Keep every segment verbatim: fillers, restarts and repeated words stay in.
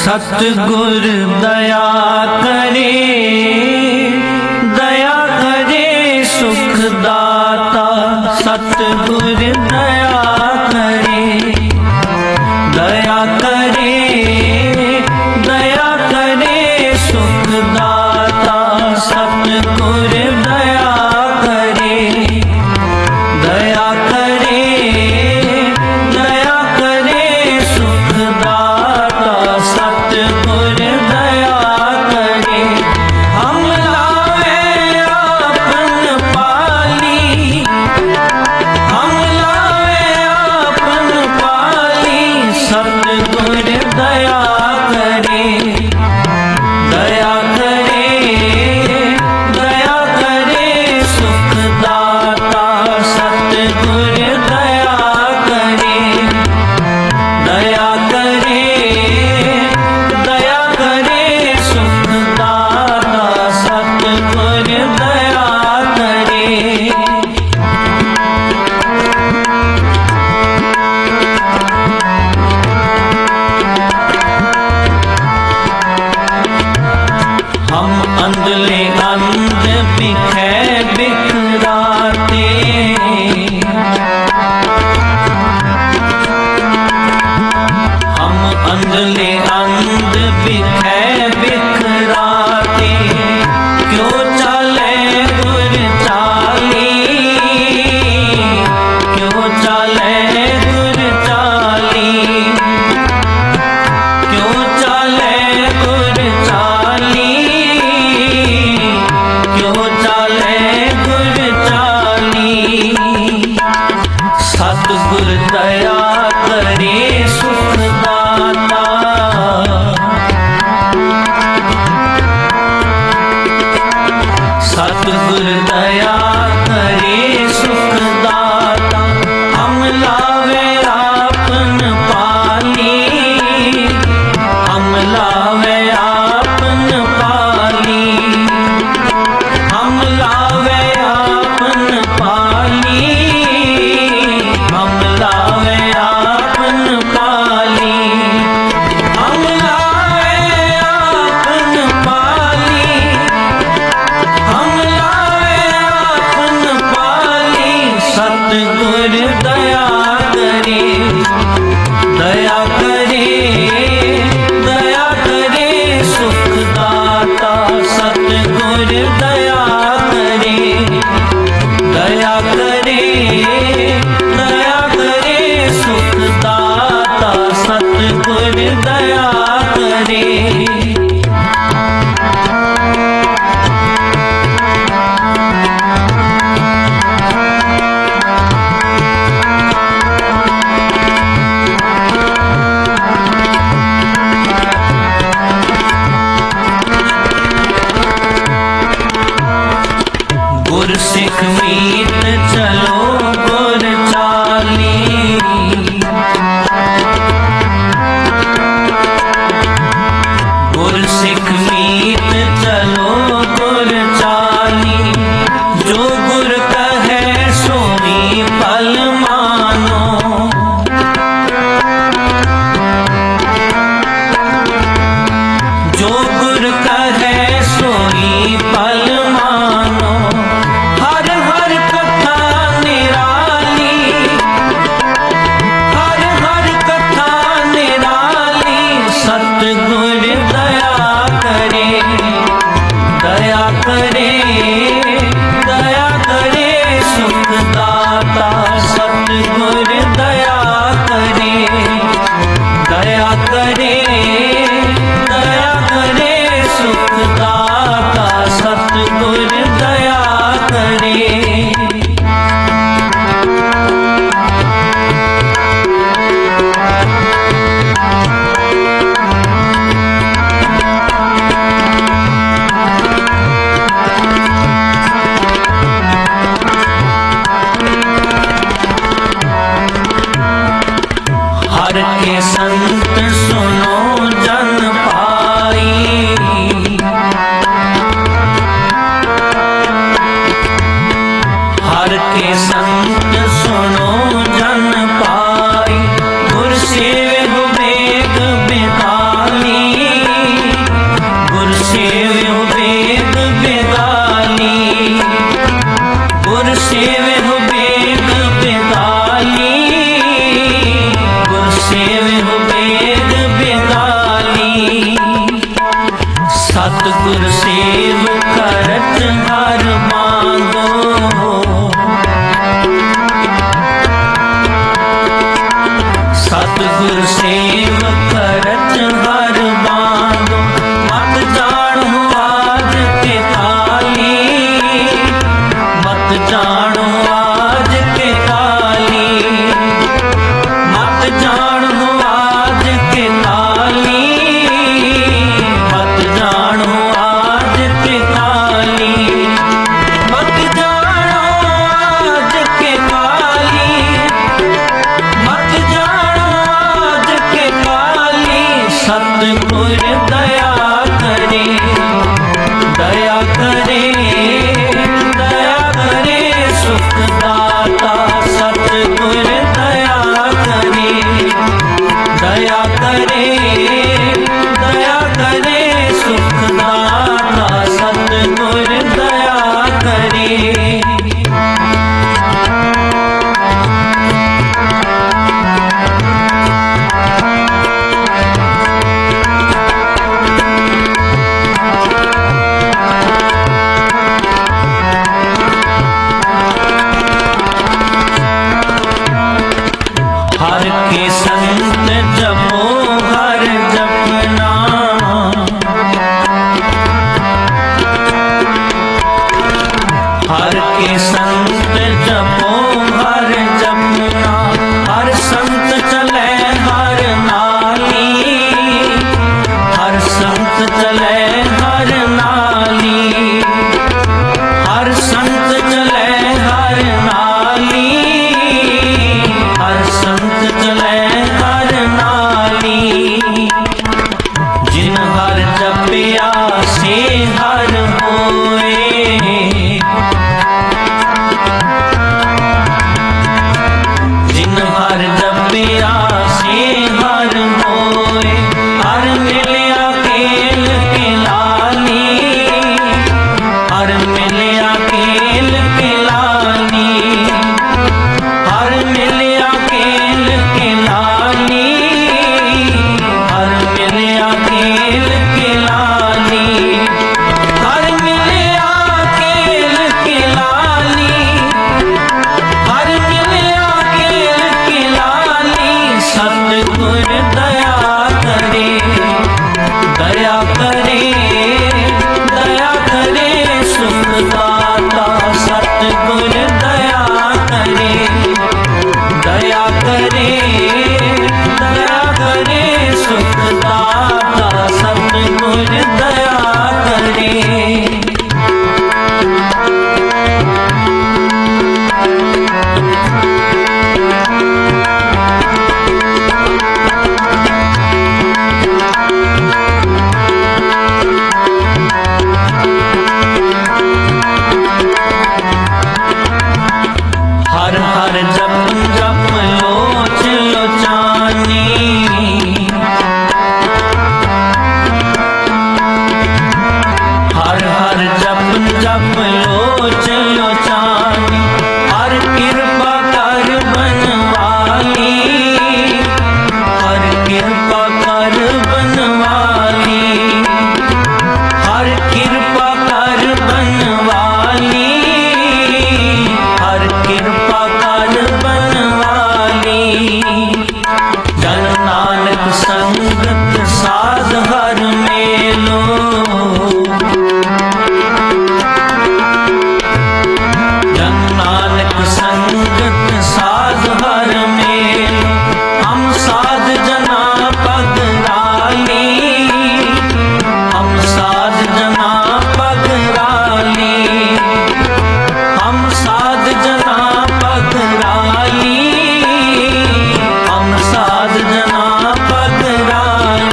सतगुर दया करे, दया करे सुख दाता। सतगुर दया करे, दया करे, दया करे सुख दाता। सतगुर दया करे, दया करे, दया करे सुख दाता। सतगुर दया करे, हम लावे आपन पाली, हम लावे आपन पाली। सतगुर दया करे, दया करे, दया करे सुख दाता। सतगुर दया करे, दया करे, दया करे सुख दाता। सतगुर दया करे। हम अंधले अंध बिखे बिखराते, हम अंधले अंध बिखे बिखराते। क्यों चले गुर चाली, क्यों चले गुर चाली, क्यों चले गुर चाली, क्यों चले गुर चाली। सतगुर दया करे सुख दाता। सतगुर दया करे सुख दाता। हम लावे आपन पाली, हम लावे आपन पाली, हम लावे आपन पाली, हम लावे आपन पाली, हम लावे आपन पाली, हम लावे आपन पाली। सतगुर दया करे, दया करे, दया करे सुख दाता। सतगुर दया करे, दया करे, दया करे सुख दाता। सतगुर दया करे। गुर सिख मीत चलो गुर चाली, गुर सिख मीत चलो गुर चाली। जो गुर कहे सोई पल मानो, जो गुर कहे सोई पल मानो। हर हर कथा निराली, हर हर कथा निराली। सतगुर दया करे, दया करे, दया करे सुख दाता। सतगुर दया करे, दया करे, दया करे सुख दाता। सतगुर दया करे। हर के संत सुनो देहु वेद बिगाली। सतगुर सेव करत हर मांगो। सतगुर सेव करत हर मांगो। मत जानो आज के काली, मत जानो आज के काली, मत जानो आज के काली, मत जानो आज के काली, मत जानो आज के काली, मत जानो आज के काली। सतगुर दया करे, दया करे, दया करे सुख दाता। सतगुर दया करे, दया करे, दया करे सुख दाता। सतगुर दया करे। हर के संत जपो हर जपना, हर के संत जपो हर जपना। हर संत चले हर नाली, हर संत चले हर नाली, हर संत चले हर नाली, हर संत चले हर नाली। जिन हर जपिया से हर होए, जिन हर जपिया से हर होए। हर मिलिया केल के लाली, हर मिलिया केल के लाली, हर मिलिया केल के लाली, हर मिलिया केल के लाली, हर मिलिया केल के लाली, हर मिलिया केल के लाली। सतगुर दया करे, दया करे, दया करे सुख दाता। सतगुर दया करे, दया करे, दया करे सुख दाता। सतगुर दया करे। हर हर जप जप लोच लोचानी, हर हर जप जप लोच लोचानी। हर कृपा कर बनवाली, हर कृपा कर बनवाली, हर कृपा कर बनवाली, हर कृपा कर बनवाली। जन नानक संगत साध हर मेलो, जन नानक संगत साध हर मेलो। हम साध जना पग राली, हम साध जना पग राली, हम साध जना पग राली, हम साध जना पग राली।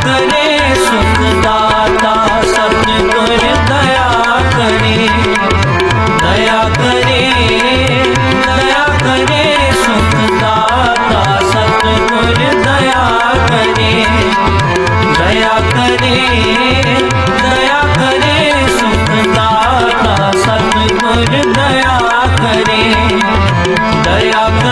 करे सुख दाता सतगुर दया करे, दया करे, दया करे सुख दाता सतगुर दया करे, दया करे, दया करे सुख दाता सतगुर दया करे, दया करे।